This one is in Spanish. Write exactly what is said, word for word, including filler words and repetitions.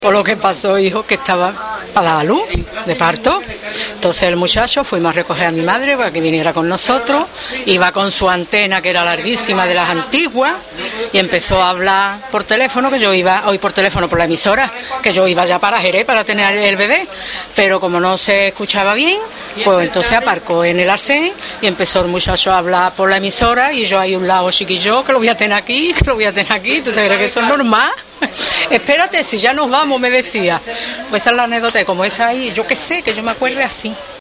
Por lo que pasó, hijo, que estaba para dar a luz de parto. Entonces el muchacho fuimos a recoger a mi madre para que viniera con nosotros. Iba con su antena, que era larguísima, de las antiguas, y empezó a hablar por teléfono, que yo iba, hoy por teléfono por la emisora, que yo iba ya para Jerez para tener el bebé, pero como no se escuchaba bien, pues entonces aparcó en el arcén y empezó el muchacho a hablar por la emisora, y yo ahí a un lado, chiquillo, que lo voy a tener aquí, que lo voy a tener aquí. ¿Tú te crees que eso es normal? Espérate, si ya nos vamos, me decía. Pues esa es la anécdota, como esa ahí, yo qué sé, que yo me acuerde así.